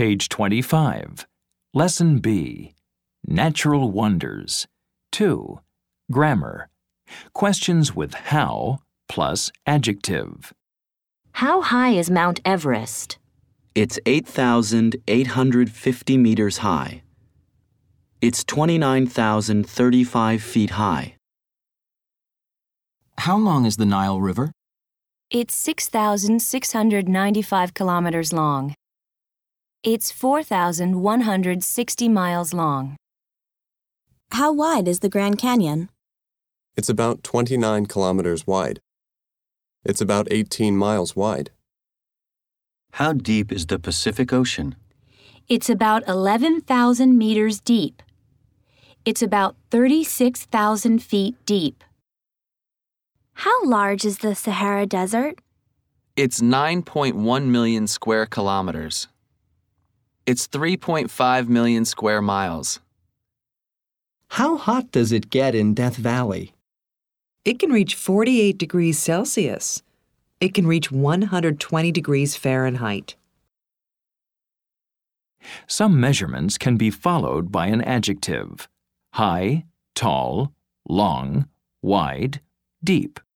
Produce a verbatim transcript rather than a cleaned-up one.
Page twenty-five. Lesson B. Natural Wonders. two. Grammar. Questions with how plus adjective. How high is Mount Everest? It's eight thousand eight hundred fifty meters high. It's twenty-nine thousand thirty-five feet high. How long is the Nile River? It's six thousand six hundred ninety-five kilometers long. It's four thousand one hundred sixty miles long. How wide is the Grand Canyon? It's about twenty-nine kilometers wide. It's about eighteen miles wide. How deep is the Pacific Ocean? It's about eleven thousand meters deep. It's about thirty-six thousand feet deep. How large is the Sahara Desert? It's nine point one million square kilometers. It's three point five million square miles. How hot does it get in Death Valley? It can reach forty-eight degrees Celsius. It can reach one hundred twenty degrees Fahrenheit. Some measurements can be followed by an adjective: high, tall, long, wide, deep.